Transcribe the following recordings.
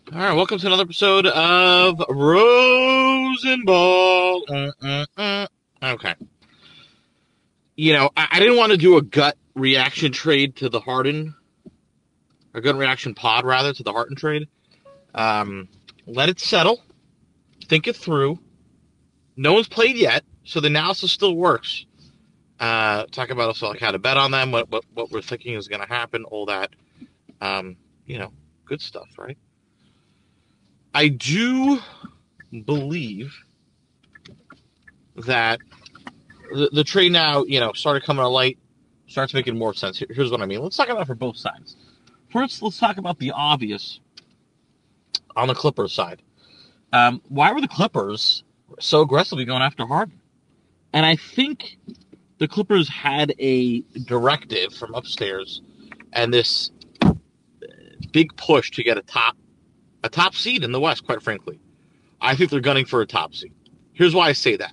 All right, welcome to another episode of Rosenball. Okay. I didn't want to do a gut reaction trade to the Harden, or gut reaction pod, rather, to the Harden trade. Um, Let it settle, think it through. No one's played yet, so the analysis still works. Talk about also like how to bet on them, what we're thinking is going to happen, all that. Um, you know, Good stuff, right? I do believe that the trade now, started coming to light, starts making more sense. Here's what I mean. Let's talk about it for both sides. First, let's talk about the obvious on the Clippers side. Why were the Clippers so aggressively going after Harden? And I think the Clippers had a directive from upstairs and this big push to get a top seed in the West. Quite frankly, I think they're gunning for a top seed. Here's why I say that.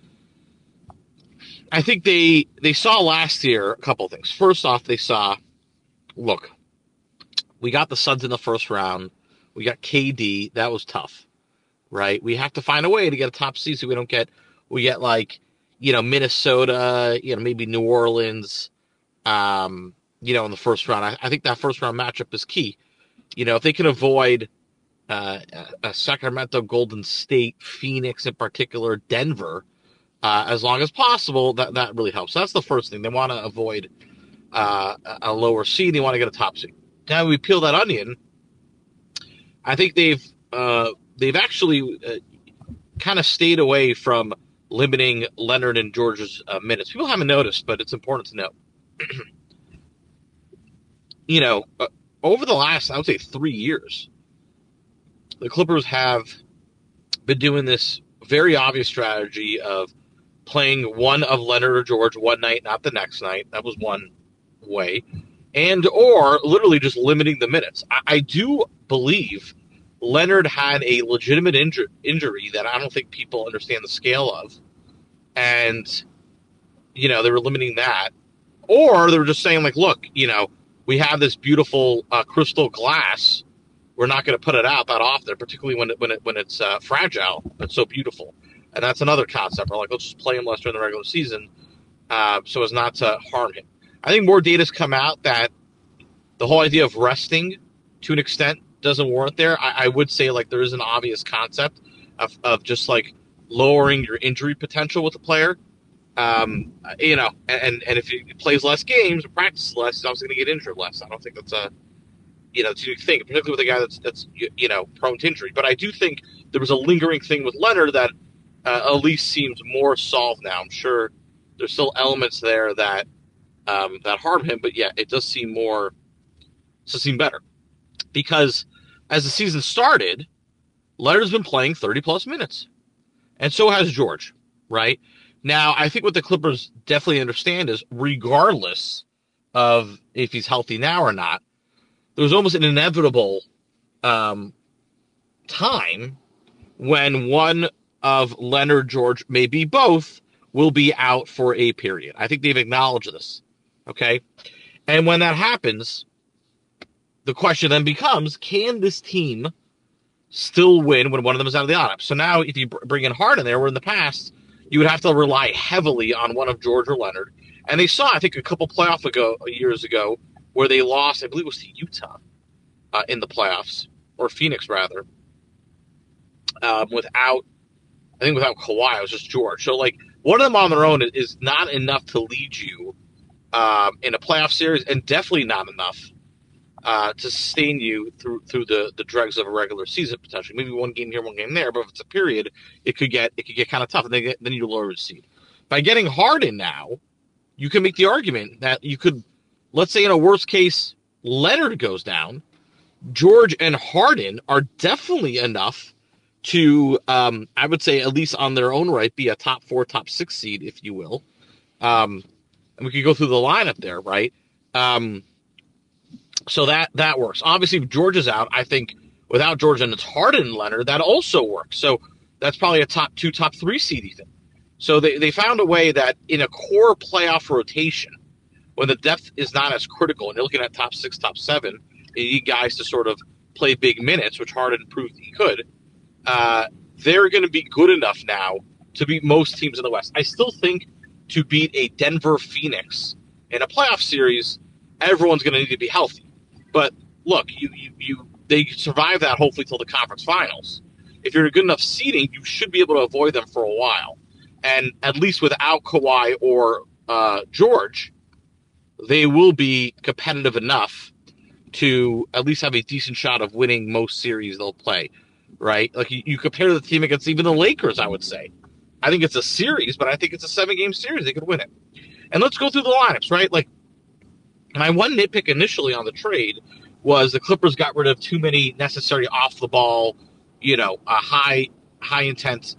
I think they saw last year a couple of things. First off, they saw, look, we got the Suns in the first round. We got KD. That was tough, right? We have to find a way to get a top seed so we get like, Minnesota, maybe New Orleans, in the first round. I think that first round matchup is key. If they can avoid a Sacramento, Golden State, Phoenix in particular, Denver, as long as possible, that really helps. So that's the first thing. They want to avoid a lower seed. They want to get a top seed. Now we peel that onion. I think they've actually kind of stayed away from limiting Leonard and George's minutes. People haven't noticed, but it's important to note. Over the last, I would say, 3 years, the Clippers have been doing this very obvious strategy of playing one of Leonard or George one night, not the next night. That was one way. And or literally just limiting the minutes. I do believe Leonard had a legitimate injury that I don't think people understand the scale of. And, they were limiting that. Or they were just saying, like, look, we have this beautiful crystal glass. We're not going to put it out that often, particularly when it's fragile. It's so beautiful. And that's another concept. We're like, let's just play him less during the regular season so as not to harm him. I think more data's come out that the whole idea of resting to an extent doesn't warrant there. I would say like there is an obvious concept of just like lowering your injury potential with a player. And if he plays less games or practices less, he's obviously going to get injured less. I don't think that's a unique thing, particularly with a guy that's prone to injury. But I do think there was a lingering thing with Leonard that at least seems more solved now. I'm sure there's still elements there that harm him, but yeah, it does seem better because as the season started, Leonard's been playing 30 plus minutes, and so has George. Right now, I think what the Clippers definitely understand is, regardless of if he's healthy now or not, there's almost an inevitable time when one of Leonard, George, maybe both, will be out for a period. I think they've acknowledged this. Okay. And when that happens, the question then becomes, can this team still win when one of them is out of the lineup? So now if you bring in Harden there, where in the past you would have to rely heavily on one of George or Leonard. And they saw, I think, a couple years ago, where they lost, I believe it was to Utah in the playoffs, or Phoenix rather, without Kawhi. It was just George. So like one of them on their own is not enough to lead you in a playoff series, and definitely not enough to sustain you through the dregs of a regular season potentially. Maybe one game here, one game there, but if it's a period, it could get kind of tough, and then you lower the seed. By getting Harden now, you can make the argument that you could, let's say in a worst case, Leonard goes down, George and Harden are definitely enough to, I would say, at least on their own right, be a top 4, top 6 seed, if you will. And we could go through the lineup there, right? So that works. Obviously, if George is out, I think without George and it's Harden and Leonard, that also works. So that's probably a top 2, top 3 seed, even. So they found a way that in a core playoff rotation, when the depth is not as critical, and you're looking at top 6, top 7, you need guys to sort of play big minutes, which Harden proved he could, they're going to be good enough now to beat most teams in the West. I still think to beat a Denver Phoenix in a playoff series, everyone's going to need to be healthy. But look, they survive that hopefully till the conference finals. If you're in good enough seeding, you should be able to avoid them for a while. And at least without Kawhi or George, they will be competitive enough to at least have a decent shot of winning most series they'll play, right? Like you compare the team against even the Lakers, I would say. I think it's a series, but I think it's a 7-game series. They could win it. And let's go through the lineups, right? Like, my one nitpick initially on the trade was the Clippers got rid of too many necessary off the ball, high intent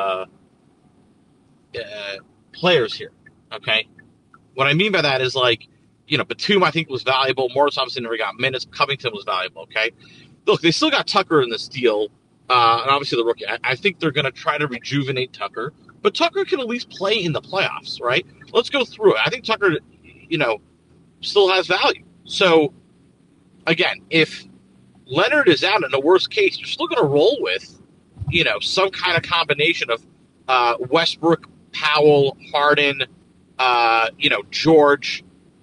players here. Okay, what I mean by that is Batum I think was valuable. Morris obviously never got minutes. Covington was valuable. Okay, look, they still got Tucker in this deal, and obviously the rookie. I think they're going to try to rejuvenate Tucker, but Tucker can at least play in the playoffs, right? Let's go through it. I think Tucker, still has value. So again, if Leonard is out in the worst case, you're still going to roll with, some kind of combination of Westbrook, Powell, Harden, George,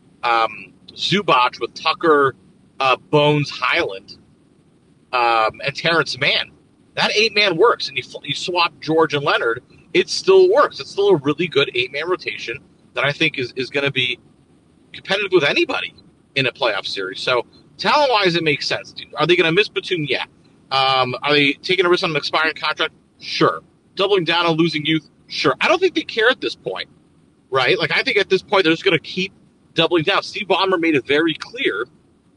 Zubac with Tucker, Bones, Highland, and Terrence Mann. That 8-man works, and you swap George and Leonard, it still works. It's still a really good 8-man rotation that I think is going to be competitive with anybody in a playoff series. So talent-wise, it makes sense. Are they going to miss Batum? Yeah. Are they taking a risk on an expiring contract? Sure. Doubling down on losing youth? Sure. I don't think they care at this point, right? Like, I think at this point, they're just going to keep doubling down. Steve Ballmer made it very clear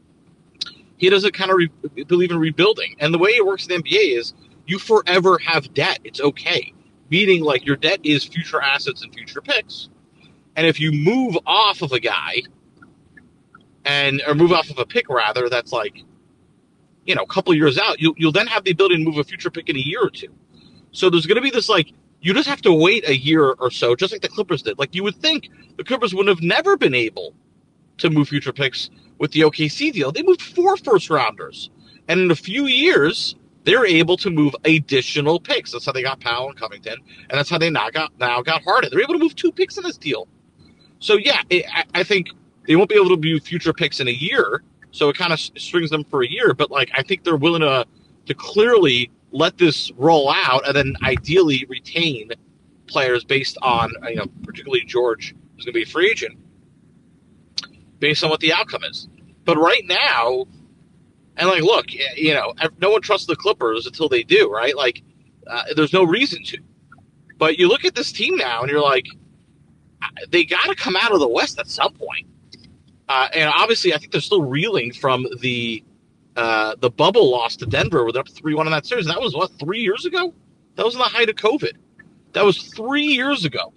he doesn't kind of believe in rebuilding. And the way it works in the NBA is you forever have debt. It's okay. Meaning, like, your debt is future assets and future picks. And if you move off of a guy or move off of a pick, rather, that's like, a couple years out, you'll then have the ability to move a future pick in a year or two. So there's going to be this, you just have to wait a year or so, just like the Clippers did. Like, you would think the Clippers would have never been able to move future picks with the OKC deal. They moved 4 first-rounders. And in a few years, they're able to move additional picks. That's how they got Powell and Covington, and that's how they now got Harden. They're able to move 2 picks in this deal. So, yeah, I think they won't be able to move future picks in a year, so it kind of strings them for a year. But, I think they're willing to clearly let this roll out and then ideally retain players based on, particularly George, who's going to be a free agent, based on what the outcome is. But right now, and look, no one trusts the Clippers until they do, right? There's no reason to. But you look at this team now and you're like, they got to come out of the West at some point. And obviously, I think they're still reeling from the bubble loss to Denver, where they're up 3-1 in that series. And that was, 3 years ago? That was in the height of COVID. That was 3 years ago.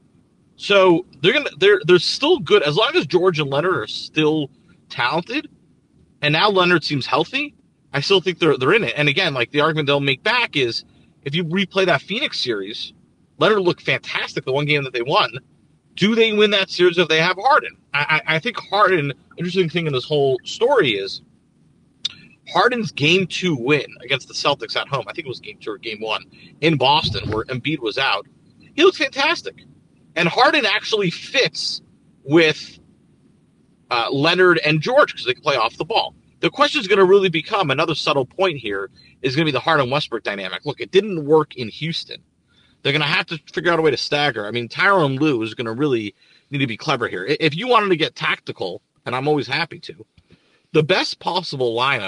So they're still good as long as George and Leonard are still talented. And now Leonard seems healthy. I still think they're in it. And again, the argument they'll make back is if you replay that Phoenix series, Leonard looked fantastic the one game that they won. Do they win that series if they have Harden? I think Harden, interesting thing in this whole story is Harden's Game 2 win against the Celtics at home, I think it was Game 2 or Game 1, in Boston where Embiid was out. He looked fantastic. And Harden actually fits with Leonard and George because they can play off the ball. The question is going to really become, another subtle point here, is going to be the Harden-Westbrook dynamic. Look, it didn't work in Houston. They're going to have to figure out a way to stagger. I mean, Tyronn Lue is going to really need to be clever here. If you wanted to get tactical, and I'm always happy to, the best possible lineup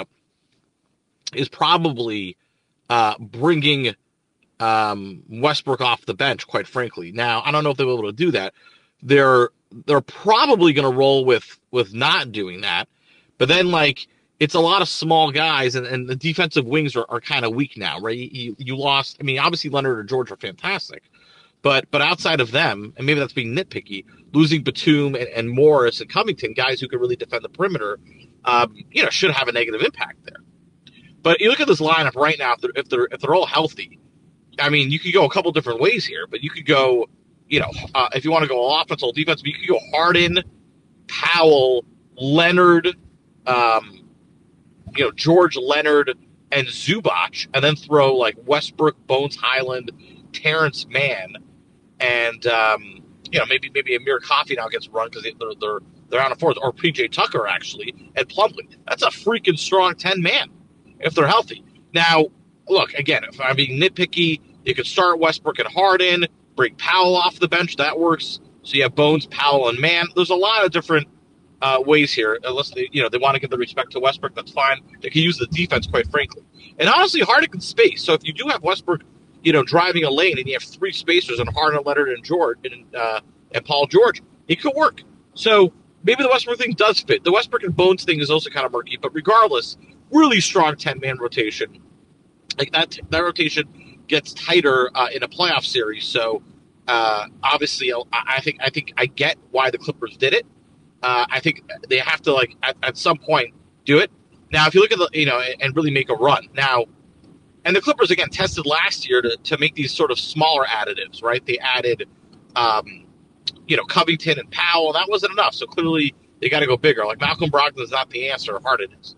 is probably bringing Westbrook off the bench, quite frankly. Now, I don't know if they'll be able to do that. They're probably going to roll with not doing that. But then, it's a lot of small guys, and the defensive wings are kind of weak now, right? You lost. I mean, obviously Leonard or George are fantastic, but outside of them, and maybe that's being nitpicky, losing Batum and Morris and Covington, guys who can really defend the perimeter, should have a negative impact there. But you look at this lineup right now. If they're all healthy, I mean, you could go a couple different ways here. But you could go, if you want to go offense or defense, you could go Harden, Powell, Leonard. George, Leonard, and Zubac, and then throw like Westbrook, Bones Highland, Terrence Mann, and maybe Amir Coffey now gets run because they're on a fourth, or PJ Tucker actually, and Plumlee. That's a freaking strong 10-man if they're healthy. Now, look, again, if I'm being nitpicky, you could start Westbrook and Harden, bring Powell off the bench. That works. So you have Bones, Powell, and Mann. There's a lot of different ways here. Unless they want to give the respect to Westbrook, that's fine. They can use the defense, quite frankly. And honestly, Harden can space. So if you do have Westbrook, driving a lane, and you have three spacers and Harden, Leonard, and George, and Paul George, it could work. So maybe the Westbrook thing does fit. The Westbrook and Bones thing is also kind of murky, but regardless, really strong 10-man rotation. Like that rotation gets tighter in a playoff series. So obviously, I think I get why the Clippers did it. I think they have to at some point do it. Now, if you look at and really make a run now, and the Clippers again tested last year to make these sort of smaller additives, right? They added, Covington and Powell. That wasn't enough. So clearly they got to go bigger. Like Malcolm Brogdon is not the answer. Harden is.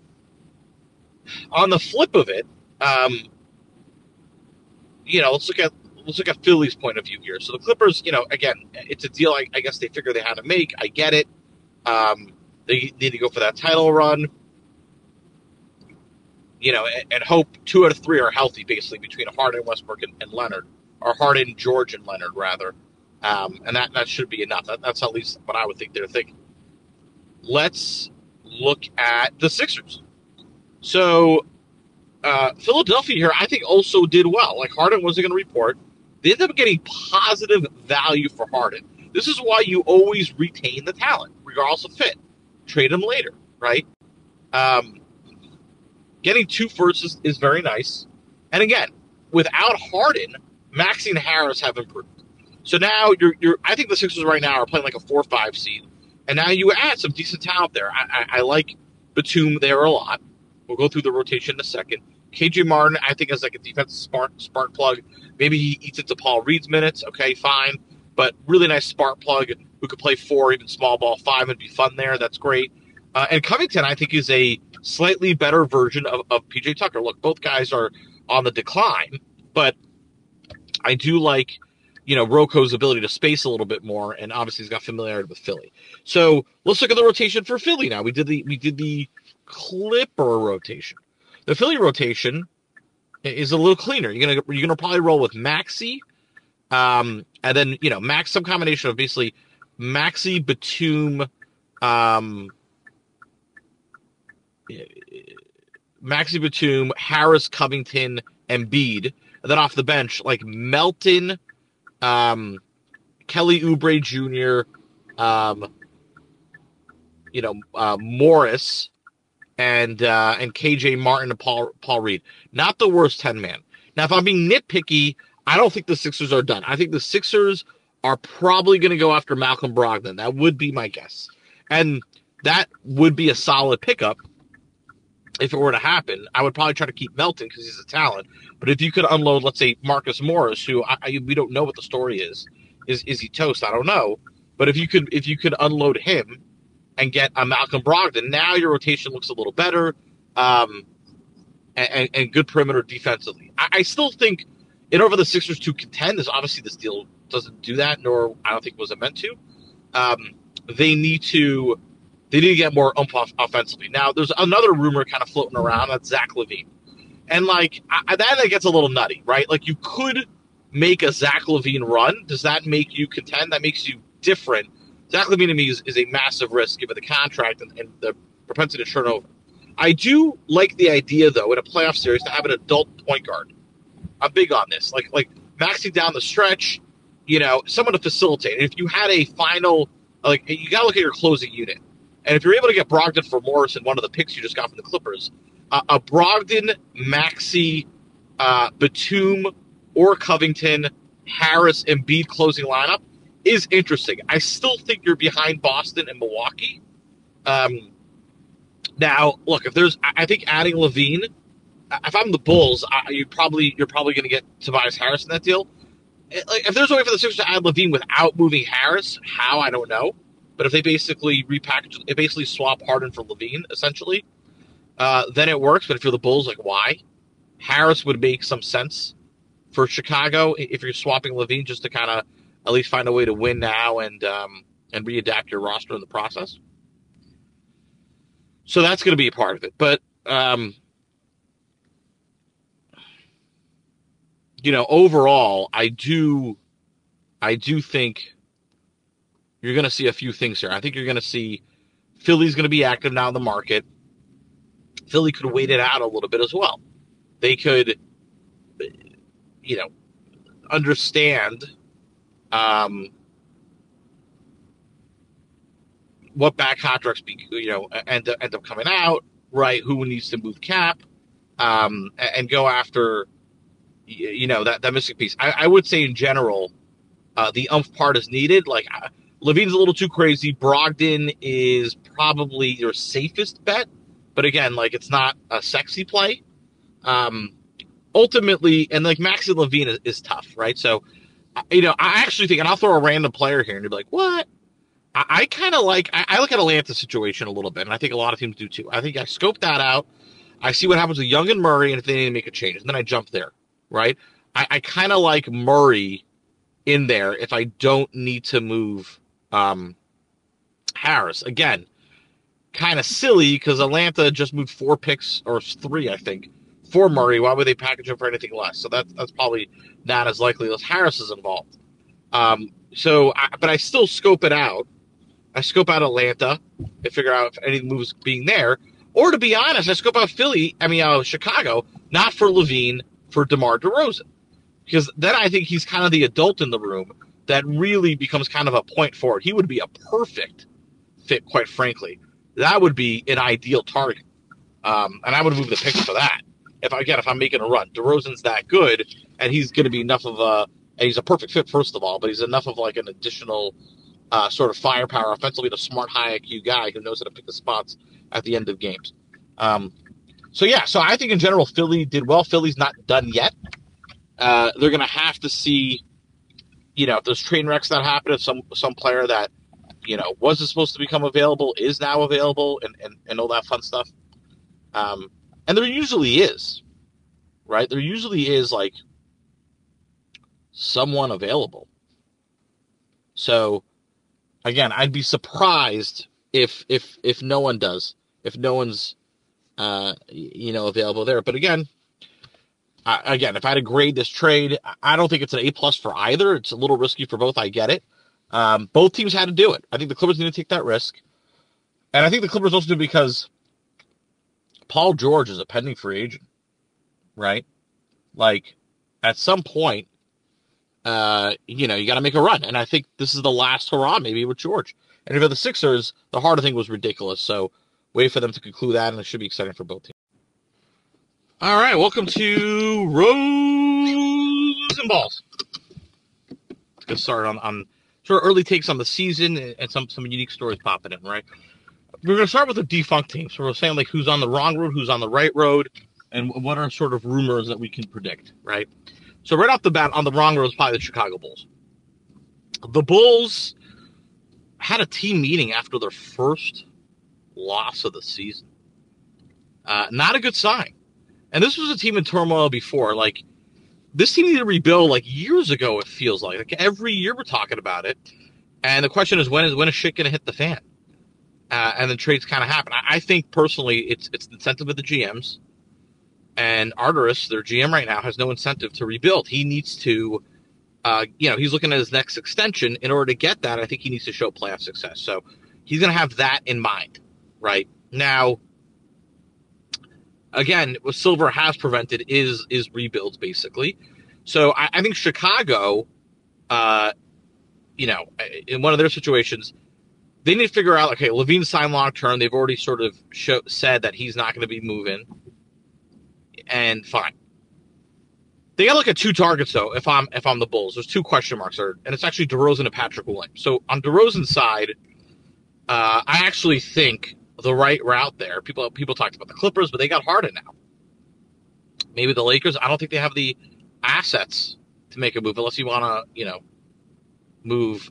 On the flip of it, let's look at Philly's point of view here. So the Clippers, again, it's a deal I guess they figure they had to make. I get it. They need to go for that title run. And hope 2 out of 3 are healthy, basically, between Harden, Westbrook, and Leonard, or Harden, George, and Leonard, rather. And that should be enough. That's at least what I would think they're thinking. Let's look at the Sixers. So Philadelphia here, I think, also did well. Like, Harden wasn't going to report. They ended up getting positive value for Harden. This is why you always retain the talent, regardless of fit. Trade him later, right? Getting 2 firsts is very nice. And again, without Harden, Maxey and Harris have improved. So now I think the Sixers right now are playing like a 4-5 seed. And now you add some decent talent there. I like Batum there a lot. We'll go through the rotation in a second. KJ Martin, I think, is like a defensive spark plug. Maybe he eats into Paul Reed's minutes. Okay, fine. But really nice spark plug who could play 4, even small ball 5, and be fun there. That's great. And Covington, I think, is a slightly better version of PJ Tucker. Look, both guys are on the decline, but I do like, Rocco's ability to space a little bit more, and obviously he's got familiarity with Philly. So let's look at the rotation for Philly now. We did the Clipper rotation. The Philly rotation is a little cleaner. You're gonna probably roll with Maxey, and then Max, some combination of basically Maxey, Batum, Harris, Covington, Embiid, and then off the bench like Melton, Kelly Oubre Jr., Morris, and KJ Martin and Paul Reed. Not the worst 10-man. Now, if I'm being nitpicky, I don't think the Sixers are done. I think the Sixers are probably going to go after Malcolm Brogdon. That would be my guess. And that would be a solid pickup if it were to happen. I would probably try to keep Melton because he's a talent. But if you could unload, let's say, Marcus Morris, who we don't know what the story is he toast? I don't know. But if you could unload him and get a Malcolm Brogdon, now your rotation looks a little better, and good perimeter defensively. I still think in order for the Sixers to contend, obviously this deal doesn't do that, nor I don't think was it meant to. They need to get more offensively. Now, there's another rumor kind of floating around that's Zach LaVine. And, that gets a little nutty, right? Like, you could make a Zach LaVine run. Does that make you contend? That makes you different. Zach LaVine, to me, is a massive risk given the contract and the propensity to turn over. I do like the idea, though, in a playoff series to have an adult point guard. I'm big on this. Like maxing down the stretch, someone to facilitate. And if you had a final, you got to look at your closing unit. And if you're able to get Brogdon for Morris in one of the picks you just got from the Clippers, a Brogdon, Maxey, Batum, or Covington, Harris, Embiid closing lineup is interesting. I still think you're behind Boston and Milwaukee. Now, look, I think adding LaVine, if I'm the Bulls, you're probably going to get Tobias Harris in that deal. If there's a way for the Sixers to add LaVine without moving Harris, how, I don't know. But if they basically basically swap Harden for LaVine, essentially, then it works. But if you're the Bulls, like, why? Harris would make some sense for Chicago if you're swapping LaVine just to kind of at least find a way to win now and readapt your roster in the process. So that's going to be a part of it. But overall, I do think you're going to see a few things here. I think you're going to see Philly's going to be active now in the market. Philly could wait it out a little bit as well. They could, understand what back contracts end up coming out, right? Who needs to move cap, and go after, that missing piece. I would say in general, the umph part is needed. Like, LaVine's a little too crazy. Brogdon is probably your safest bet, but again, like, it's not a sexy play. Ultimately, and like Maxi LaVine is tough, right? So, I actually think, and I'll throw a random player here, and you'll be like, what? I kind of like, I look at Atlanta's situation a little bit, and I think a lot of teams do too. I think I scope that out. I see what happens with Young and Murray, and if they need to make a change, and then I jump there, right? I kind of like Murray in there if I don't need to move Harris. Again, kind of silly because Atlanta just moved 4 picks, or 3, I think, for Murray. Why would they package him for anything less? So that's probably not as likely unless Harris is involved. But I still scope it out. I scope out Atlanta and figure out if any moves being there. Or to be honest, I scope out Chicago, not for LaVine, for DeMar DeRozan. Because then I think he's kind of the adult in the room that really becomes kind of a point forward. He would be a perfect fit, quite frankly. That would be an ideal target. And I would move the picks for that. If I'm making a run. DeRozan's that good, and he's going to be enough of and he's a perfect fit, first of all, but he's enough of like an additional sort of firepower offensively, a smart, high IQ guy who knows how to pick the spots at the end of games. So I think in general, Philly did well. Philly's not done yet. They're going to have to see, if there's train wrecks that happen, if some player that, wasn't supposed to become available is now available and all that fun stuff. And there usually is, right? There usually is like someone available. So again, I'd be surprised if no one does, if no one's, available there. But again, if I had to grade this trade, I don't think it's an A+ for either. It's a little risky for both. I get it. Both teams had to do it. I think the Clippers need to take that risk. And I think the Clippers also do because Paul George is a pending free agent, right? Like, at some point, you got to make a run. And I think this is the last hurrah, maybe, with George. And if you're the Sixers, the Harden thing was ridiculous. So wait for them to conclude that, and it should be exciting for both teams. All right, welcome to Rose and Balls. Let's get started on sort of early takes on the season and some unique stories popping in, right? We're going to start with the defunct teams. So we're saying, like, who's on the wrong road, who's on the right road, and what are sort of rumors that we can predict, right? So right off the bat, on the wrong road is probably the Chicago Bulls. The Bulls had a team meeting after their first loss of the season. Not a good sign. And this was a team in turmoil before. Like, this team needed to rebuild like years ago, it feels like. Like, every year we're talking about it. And the question is, when is shit going to hit the fan? And then trades kind of happen. I think, personally, it's the incentive of the GMs. And Arturas, their GM right now, has no incentive to rebuild. He needs to, he's looking at his next extension. In order to get that, I think he needs to show playoff success. So he's going to have that in mind, right? Now, again, what Silver has prevented is rebuilds, basically. So I think Chicago, in one of their situations, they need to figure out, okay, LaVine signed long-term. They've already sort of said that he's not going to be moving. And fine. They got to look at 2 targets, though, if I'm the Bulls. There's 2 question marks there, and it's actually DeRozan and Patrick Williams. So on DeRozan's side, I actually think the right route there, people talked about the Clippers, but they got Harden now. Maybe the Lakers. I don't think they have the assets to make a move unless you want to, move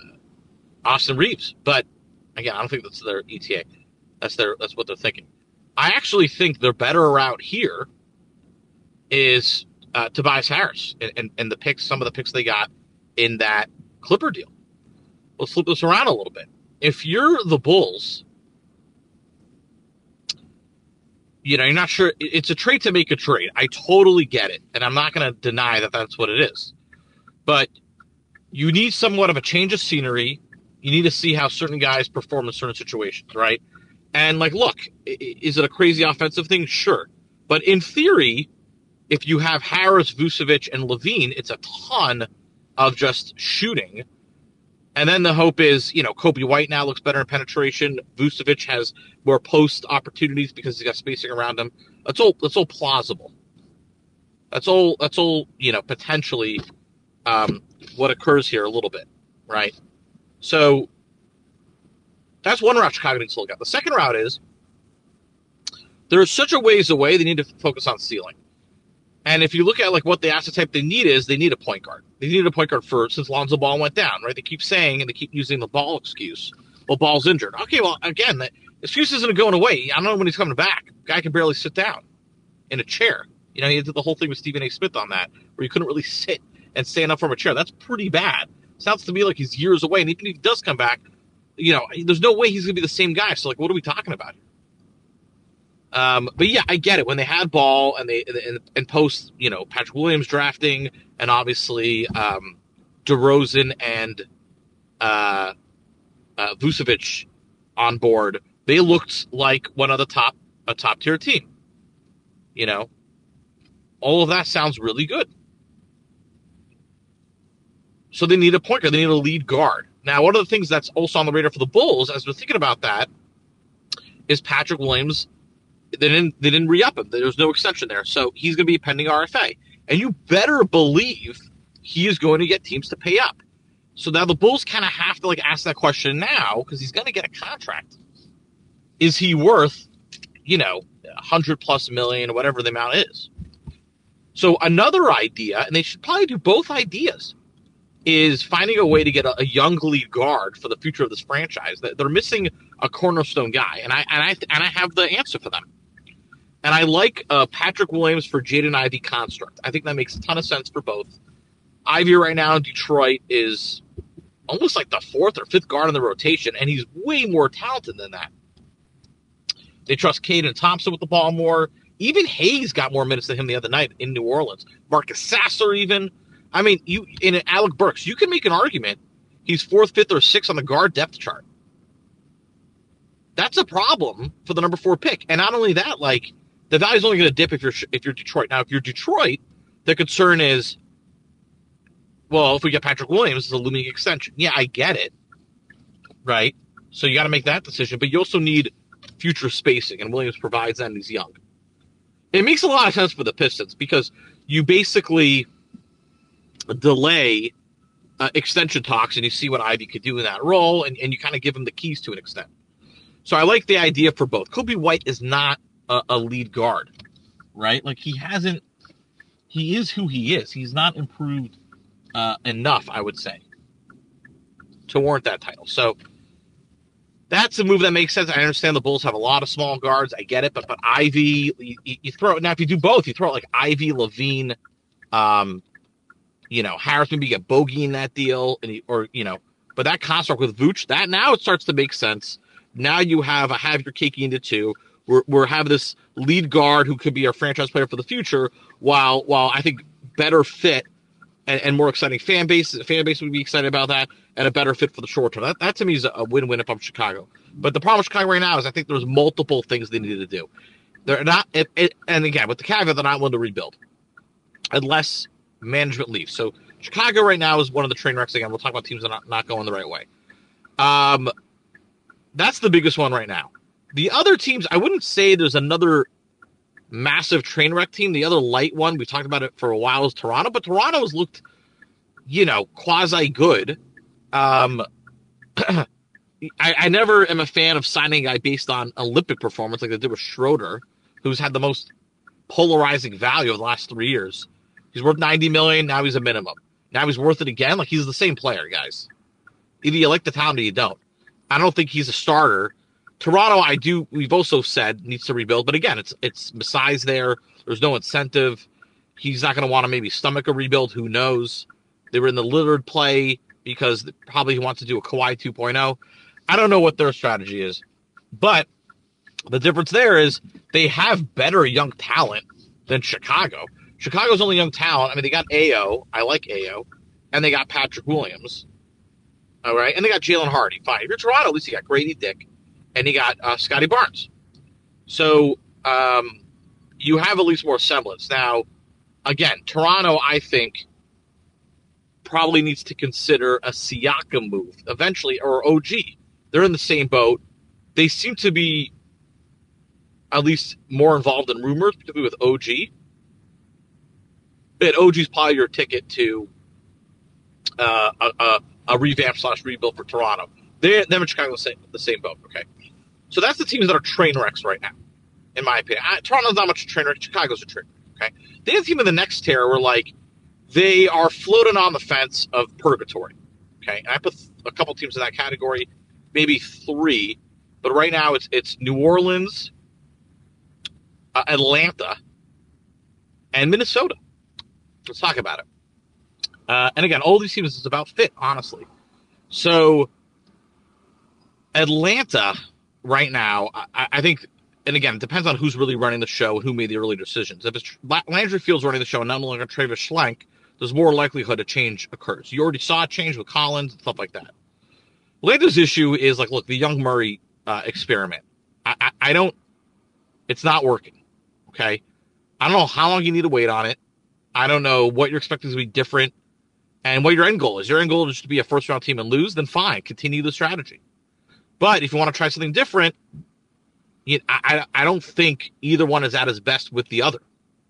Austin Reeves. But again, I don't think that's their ETA. That's what they're thinking. I actually think their better route here is Tobias Harris and the picks, some of the picks they got in that Clipper deal. Let's flip this around a little bit. If you're the Bulls, you're not sure. It's a trade to make a trade. I totally get it, and I'm not going to deny that that's what it is. But you need somewhat of a change of scenery. You need to see how certain guys perform in certain situations, right? And, look, is it a crazy offensive thing? Sure. But in theory, if you have Harris, Vucevic, and LaVine, it's a ton of just shooting. And then the hope is, Kobe White now looks better in penetration. Vucevic has more post opportunities because he's got spacing around him. That's all plausible. That's all, potentially what occurs here a little bit, right? So that's one route Chicago needs to look at. The second route is they're such a ways away, they need to focus on ceiling. And if you look at what the asset type they need is, they need a point guard. They needed a point guard since Lonzo Ball went down, right? They keep saying and they keep using the Ball excuse. Well, Ball's injured. Okay, well, again, the excuse isn't going away. I don't know when he's coming back. Guy can barely sit down in a chair. He did the whole thing with Stephen A. Smith on that, where he couldn't really sit and stand up from a chair. That's pretty bad. Sounds to me like he's years away. And even if he does come back, there's no way he's going to be the same guy. So, what are we talking about here? But yeah, I get it. When they had Ball and post, Patrick Williams drafting, and obviously DeRozan and Vucevic on board, they looked like one of a top tier team. All of that sounds really good. So they need a point guard. They need a lead guard. Now, one of the things that's also on the radar for the Bulls, as we're thinking about that, is Patrick Williams. They didn't re-up him. There's no extension there. So he's going to be a pending RFA. And you better believe he is going to get teams to pay up. So now the Bulls kind of have to ask that question now because he's going to get a contract. Is he worth, $100+ million or whatever the amount is? So another idea, and they should probably do both ideas, is finding a way to get a young lead guard for the future of this franchise. They're missing a cornerstone guy, and I have the answer for them. And I like Patrick Williams for Jaden Ivey construct. I think that makes a ton of sense for both. Ivey right now in Detroit is almost like the fourth or fifth guard in the rotation, and he's way more talented than that. They trust Caden Thompson with the ball more. Even Hayes got more minutes than him the other night in New Orleans. Marcus Sasser even. I mean, in Alec Burks, you can make an argument he's fourth, fifth, or sixth on the guard depth chart. That's a problem for the number 4 pick. And not only that, the value's only going to dip if you're Detroit. Now, if you're Detroit, the concern is, well, if we get Patrick Williams, it's a looming extension. Yeah, I get it, right? So you got to make that decision, but you also need future spacing, and Williams provides that, and he's young. It makes a lot of sense for the Pistons because you basically delay extension talks, and you see what Ivey could do in that role, and you kind of give him the keys to an extent. So I like the idea for both. Kobe White is not a lead guard, right? He is who he is. He's not improved enough, I would say, to warrant that title. So that's a move that makes sense. I understand the Bulls have a lot of small guards. I get it, but Ivey, you throw it. Now, if you do both, you throw it Ivey, LaVine, Harris, maybe you get Bogey in that deal, but that construct with Vooch, that now it starts to make sense. Now you have your cake into two. We're having this lead guard who could be our franchise player for the future, while I think better fit and more exciting fan base would be excited about that, and a better fit for the short term. That to me is a win-win if I'm Chicago. But the problem with Chicago right now is I think there's multiple things they need to do. They're not, and again, with the caveat, they're not willing to rebuild unless management leaves. So Chicago right now is one of the train wrecks. Again, we'll talk about teams that are not going the right way. That's the biggest one right now. The other teams, I wouldn't say there's another massive train wreck team. The other light one, we talked about it for a while, is Toronto, but Toronto has looked, quasi good. I never am a fan of signing a guy based on Olympic performance like they did with Schroeder, who's had the most polarizing value of the last 3 years. He's worth $90 million. Now he's a minimum. Now he's worth it again. He's the same player, guys. Either you like the talent or you don't. I don't think he's a starter Toronto, we've also said needs to rebuild, but again, it's Masai's there. There's no incentive. He's not going to want to maybe stomach a rebuild. Who knows? They were in the Lillard play because probably he wants to do a Kawhi 2.0. I don't know what their strategy is, but the difference there is they have better young talent than Chicago. Chicago's only young talent. I mean, they got Ayo. I like Ayo. And they got Patrick Williams. All right. And they got Jalen Hardy. Fine. If you're Toronto, at least you got Grady Dick. And you got Scotty Barnes. So you have at least more semblance. Now, again, Toronto, I think, probably needs to consider a Siakam move eventually, or OG. They're in the same boat. They seem to be at least more involved in rumors, particularly with OG. But OG's probably your ticket to a revamp / rebuild for Toronto. Them and Chicago the same boat. Okay, so that's the teams that are train wrecks right now, in my opinion. Toronto's not much a train wreck. Chicago's a train wreck. Okay, the other team in the next tier were like they are floating on the fence of purgatory. Okay, and I put a couple teams in that category, maybe 3, but right now it's New Orleans, Atlanta, and Minnesota. Let's talk about it. And again, all these teams is about fit, honestly. So Atlanta right now, I think, and again, it depends on who's really running the show and who made the early decisions. If it's Landry Fields running the show and not longer Travis Schlenk, there's more likelihood a change occurs. You already saw a change with Collins and stuff like that. Atlanta's issue is like, look, the Young Murray experiment. I don't, it's not working. Okay. I don't know how long you need to wait on it. I don't know what you're expecting to be different and what your end goal is. Your end goal is to be a first round team and lose, then fine, continue the strategy. But if you want to try something different, I don't think either one is at his best with the other.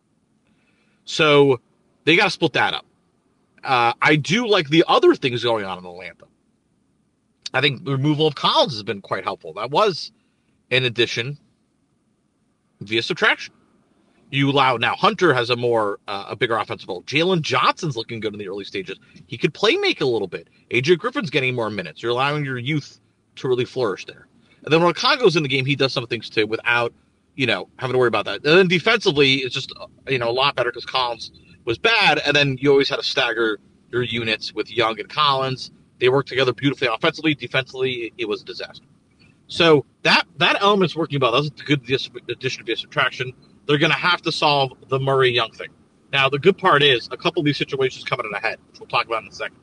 So they got to split that up. I do like the other things going on in Atlanta. I think the removal of Collins has been quite helpful. That was an addition via subtraction. You allow now Hunter has a bigger offensive role. Jalen Johnson's looking good in the early stages. He could play make a little bit. AJ Griffin's getting more minutes. You're allowing your youth to really flourish there. And then when Congo's in the game, he does some things too without, having to worry about that. And then defensively, it's just, a lot better because Collins was bad. And then you always had to stagger your units with Young and Collins. They worked together beautifully offensively. Defensively, it was a disaster. So that element's working well. That was a good addition via subtraction. They're going to have to solve the Murray-Young thing. Now, the good part is a couple of these situations coming in ahead, which we'll talk about in a second.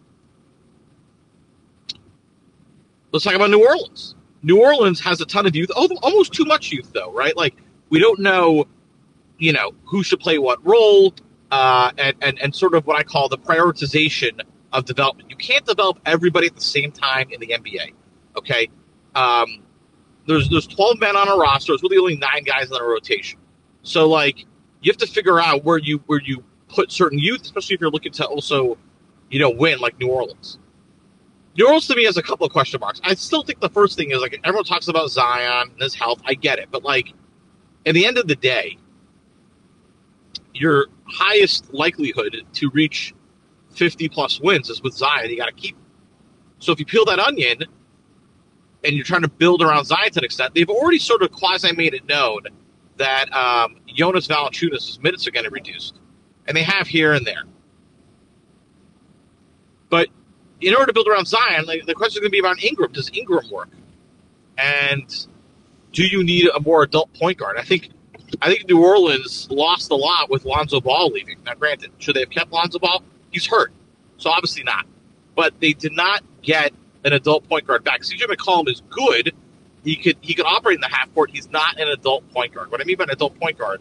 Let's talk about New Orleans. New Orleans has a ton of youth, almost too much youth, though, right? Like, we don't know, who should play what role, and sort of what I call the prioritization of development. You can't develop everybody at the same time in the NBA, okay? There's 12 men on a roster. There's really only 9 guys in a rotation. So, like, you have to figure out where you put certain youth, especially if you're looking to also, win like New Orleans. New Orleans, to me, has a couple of question marks. I still think the first thing is, like, everyone talks about Zion and his health. I get it. But, like, at the end of the day, your highest likelihood to reach 50-plus wins is with Zion. You got to keep him. So if you peel that onion and you're trying to build around Zion to an extent, they've already sort of quasi-made it known that Jonas Valanciunas' minutes are getting reduced. And they have here and there. But in order to build around Zion, the question is going to be about Ingram. Does Ingram work? And do you need a more adult point guard? I think New Orleans lost a lot with Lonzo Ball leaving. Now, granted, should they have kept Lonzo Ball? He's hurt. So obviously not. But they did not get an adult point guard back. CJ McCollum is good. He could operate in the half court. He's not an adult point guard. What I mean by an adult point guard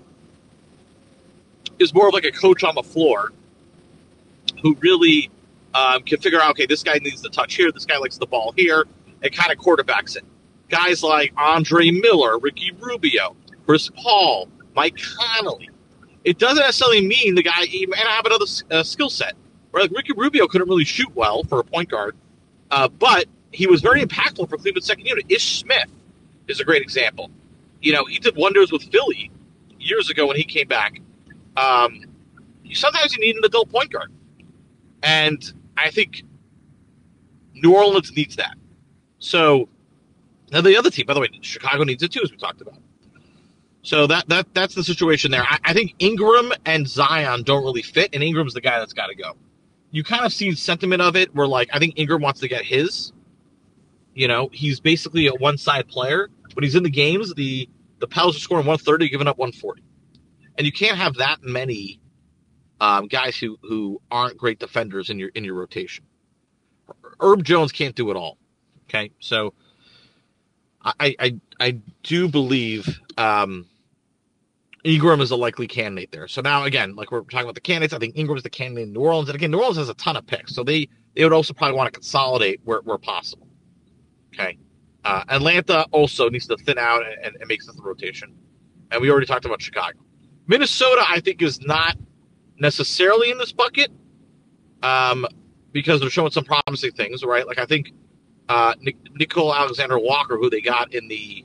is more of like a coach on the floor who really can figure out, okay, this guy needs the touch here, this guy likes the ball here, and kind of quarterbacks it. Guys like Andre Miller, Ricky Rubio, Chris Paul, Mike Conley. It doesn't necessarily mean the guy even have another skill set. Where like Ricky Rubio couldn't really shoot well for a point guard, but he was very impactful for Cleveland's second unit. Ish Smith is a great example. He did wonders with Philly years ago when he came back. Sometimes you need an adult point guard. And I think New Orleans needs that. So Now the other team, by the way, Chicago needs it too, as we talked about. So that's the situation there. I think Ingram and Zion don't really fit, and Ingram's the guy that's got to go. You kind of see sentiment of it where, like, I think Ingram wants to get his. You know, he's basically a one-side player. When he's in the games, the Pels are scoring 130, giving up 140. And you can't have that many guys who aren't great defenders in your rotation. Herb Jones can't do it all. Okay, so I do believe Ingram is a likely candidate there. So now, again, like we're talking about the candidates, I think Ingram is the candidate in New Orleans. And again, New Orleans has a ton of picks, so they would also probably want to consolidate where possible. Okay. Atlanta also needs to thin out and make sense of the rotation. And we already talked about Chicago. Minnesota, I think, is not necessarily in this bucket because they're showing some promising things, right? Like, I think Nicole Alexander-Walker, who they got in the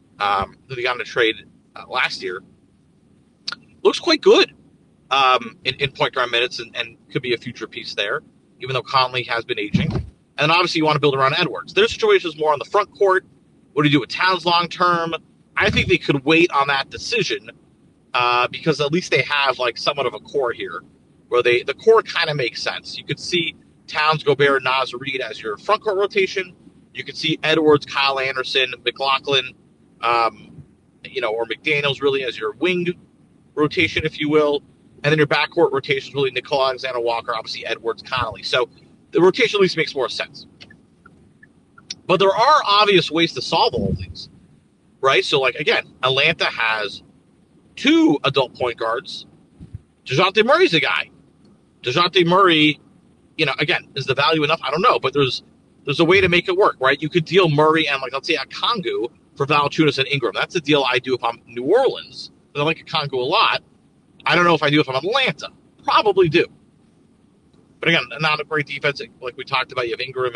trade last year, looks quite good in point guard minutes and could be a future piece there, even though Conley has been aging. And then obviously you want to build around Edwards. Their situation is more on the front court. What do you do with Towns long term? I think they could wait on that decision because at least they have like somewhat of a core here where the core kind of makes sense. You could see Towns, Gobert, Naz Reid as your front court rotation. You could see Edwards, Kyle Anderson, McLaughlin, or McDaniels really as your wing rotation, if you will. And then your backcourt rotation is really Nicole Alexander-Walker, obviously Edwards, Connolly. So the rotation at least makes more sense. But there are obvious ways to solve all of these, right? So, like, again, Atlanta has 2 adult point guards. DeJounte Murray's a guy. DeJounte Murray, again, is the value enough? I don't know, but there's a way to make it work, right? You could deal Murray and, like, let's say, Okongwu for Valanciunas and Ingram. That's a deal I do if I'm New Orleans. I like Okongwu a lot. I don't know if I do if I'm Atlanta. Probably do. But again, not a great defense. Like we talked about, you have Ingram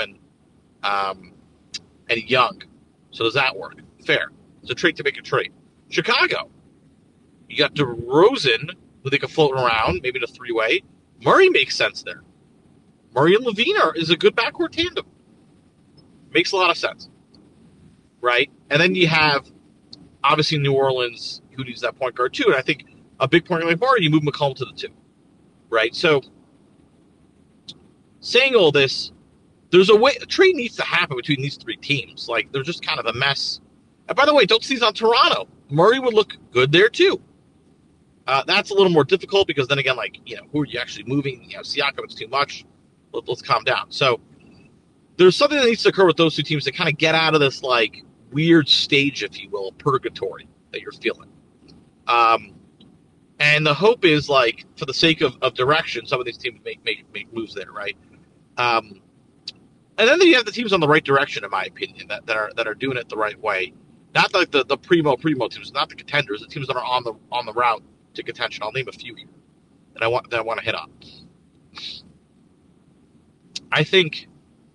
and Young. So does that work? Fair. It's a trade to make a trade. Chicago. You got DeRozan, who they can float around, maybe in a 3-way. Murray makes sense there. Murray and Levine is a good backcourt tandem. Makes a lot of sense. Right? And then you have, obviously, New Orleans, who needs that point guard too. And I think a big point guard like Murray, you move McCollum to the 2. Right? So, saying all this, there's a way a trade needs to happen between these 3 teams. Like, they're just kind of a mess. And by the way, don't seize on Toronto. Murray would look good there too. That's a little more difficult because then again, like, who are you actually moving? Siakam, it's too much. Let's calm down. So there's something that needs to occur with those 2 teams to kind of get out of this, like, weird stage, if you will, purgatory that you're feeling. And the hope is, like, for the sake of direction, some of these teams make moves there, right? And then you have the teams on the right direction, in my opinion, that are doing it the right way. Not like the primo teams, not the contenders, the teams that are on the route to contention. I'll name a few here that I want to hit on. I think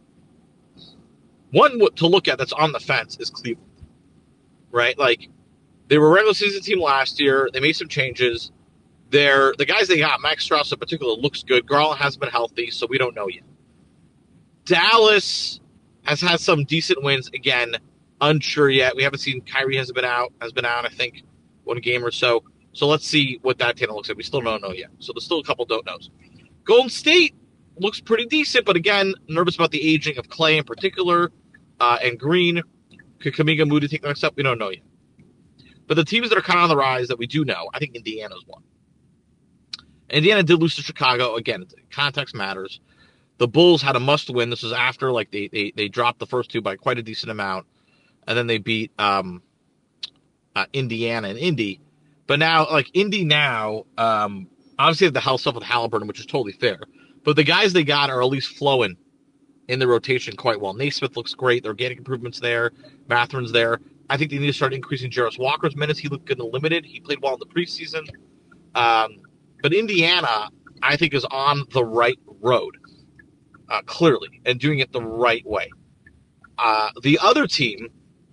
one to look at that's on the fence is Cleveland, right? Like, they were a regular season team last year. They made some changes. The guys they got, Max Strus in particular, looks good. Garland hasn't been healthy, so we don't know yet. Dallas has had some decent wins. Again, unsure yet. We haven't seen Kyrie has been out, I think, 1 game or so. So let's see what that tandem looks like. We still don't know yet. So there's still a couple don't knows. Golden State looks pretty decent, but again, nervous about the aging of Clay in particular and Green. Could Kuminga Moody take the next step? We don't know yet. But the teams that are kind of on the rise that we do know, I think Indiana's one. Indiana did lose to Chicago. Again, context matters. The Bulls had a must-win. This was after, like, they dropped the first 2 by quite a decent amount, and then they beat Indiana and Indy. But now, like, Indy now, obviously have the health stuff with Halliburton, which is totally fair. But the guys they got are at least flowing in the rotation quite well. Naismith looks great. They're getting improvements there. Matherin's there. I think they need to start increasing Jarris Walker's minutes. He looked good in the limited. He played well in the preseason. But Indiana, I think, is on the right road, clearly, and doing it the right way. The other team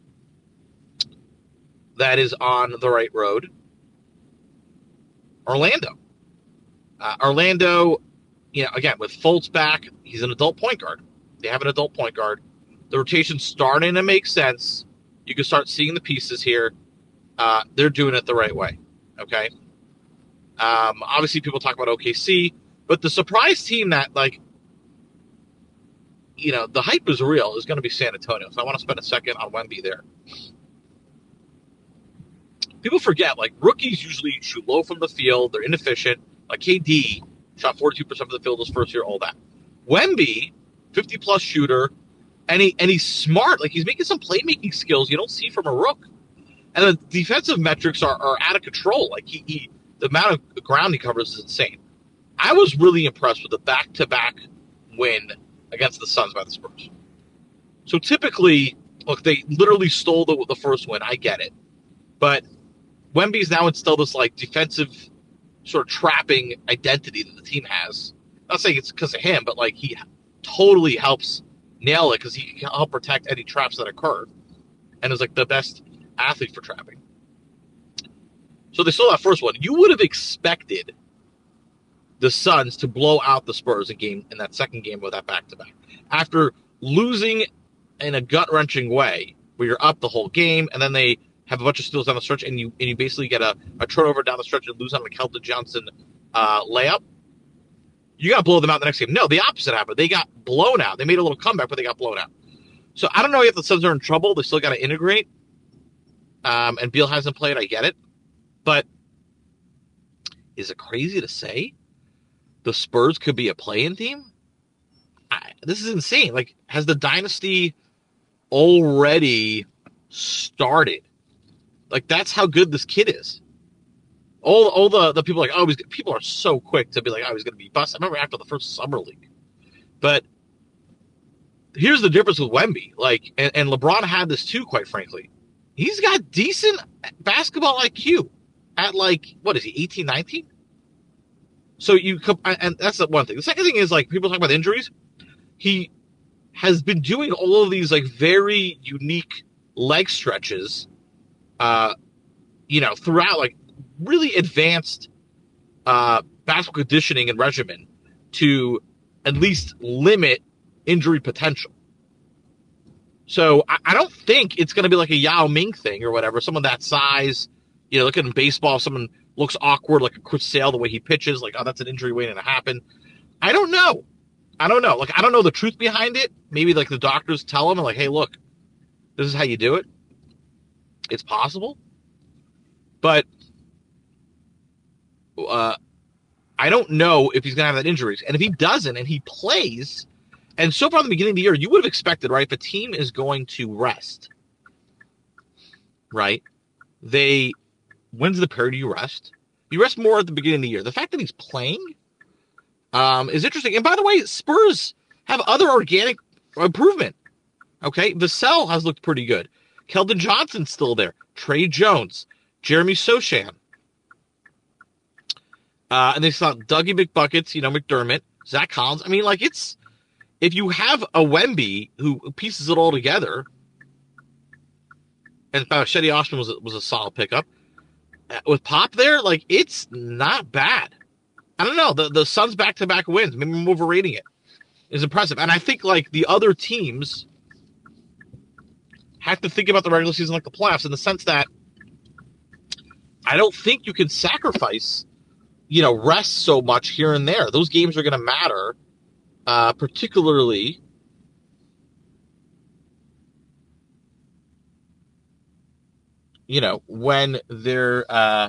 that is on the right road, Orlando. Orlando, again, with Fultz back, he's an adult point guard. They have an adult point guard. The rotation's starting to make sense. You can start seeing the pieces here. They're doing it the right way. Okay. Obviously, people talk about OKC, but the surprise team that, like, the hype is real is going to be San Antonio. So I want to spend a second on Wemby there. People forget, like, rookies usually shoot low from the field. They're inefficient. Like KD shot 42% of the field his first year, all that. Wemby, 50-plus shooter, and he's smart. Like, he's making some playmaking skills you don't see from a rook. And the defensive metrics are out of control. Like, the amount of ground he covers is insane. I was really impressed with the back-to-back win against the Suns by the Spurs. So typically, look, they literally stole the first win. I get it. But Wemby's now instilled this, like, defensive sort of trapping identity that the team has. I'm not saying it's because of him, but, like, he totally helps nail it because he can help protect any traps that occur and is, like, the best athlete for trapping. So they stole that first one. You would have expected the Suns to blow out the Spurs in that second game of that back-to-back. After losing in a gut-wrenching way, where you're up the whole game, and then they have a bunch of steals down the stretch, and you basically get a turnover down the stretch and lose on a Keldon Johnson layup, you got to blow them out the next game. No, the opposite happened. They got blown out. They made a little comeback, but they got blown out. So I don't know if the Suns are in trouble. They still got to integrate. And Beal hasn't played. I get it. But is it crazy to say the Spurs could be a play-in team? This is insane. Like, has the dynasty already started? Like, that's how good this kid is. All the people are like, people are so quick to be like, he's going to be bust. I remember after the first summer league. But here's the difference with Wemby. Like, and LeBron had this too, quite frankly. He's got decent basketball IQ at, like, what is he, 18, 19? So and that's the one thing. The second thing is, like, people talk about injuries. He has been doing all of these, like, very unique leg stretches, throughout, like, really advanced basketball conditioning and regimen to at least limit injury potential. So I don't think it's going to be like a Yao Ming thing or whatever. Someone that size, look at in baseball, someone looks awkward, like a Chris Sale, the way he pitches, like, that's an injury waiting to happen. I don't know. Like, I don't know the truth behind it. Maybe, like, the doctors tell him, like, hey, look, this is how you do it. It's possible. But I don't know if he's going to have that injuries. And if he doesn't and he plays, and so far in the beginning of the year, you would have expected, right, if a team is going to rest, right, when's the period you rest? You rest more at the beginning of the year. The fact that he's playing is interesting. And by the way, Spurs have other organic improvement. Okay, Vassell has looked pretty good. Keldon Johnson's still there. Trey Jones, Jeremy Sochan. And they saw Dougie McBuckets, McDermott, Zach Collins. I mean, like, if you have a Wemby who pieces it all together, and Shetty Osman was a solid pickup, with Pop there, like, it's not bad. I don't know. The Suns back-to-back wins, maybe I'm overrating it, is impressive. And I think, like, the other teams have to think about the regular season like the playoffs, in the sense that I don't think you can sacrifice, rest so much here and there. Those games are going to matter, particularly when they're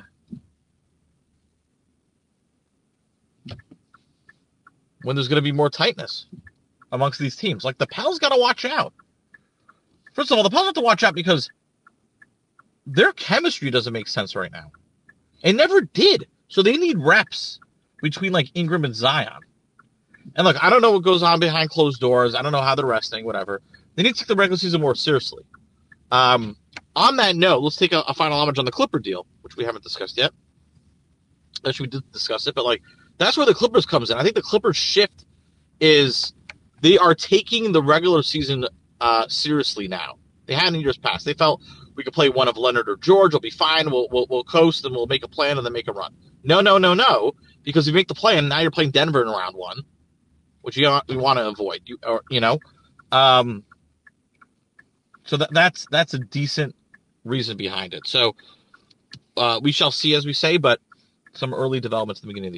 when there's going to be more tightness amongst these teams. Like, the Pels got to watch out. First of all, the Pels have to watch out because their chemistry doesn't make sense right now. It never did. So they need reps between, like, Ingram and Zion. And look, I don't know what goes on behind closed doors. I don't know how they're resting, whatever. They need to take the regular season more seriously. On that note, let's take a final homage on the Clipper deal, which we haven't discussed yet. Actually, we did discuss it, but, like, that's where the Clippers comes in. I think the Clippers shift is they are taking the regular season seriously now. They hadn't in years past. They felt we could play one of Leonard or George. We'll be fine. We'll coast and we'll make a plan and then make a run. No. Because if you make the plan, now you're playing Denver in round one, which you want to avoid. So that's a decent reason behind it. So we shall see, as we say, but some early developments at the beginning of the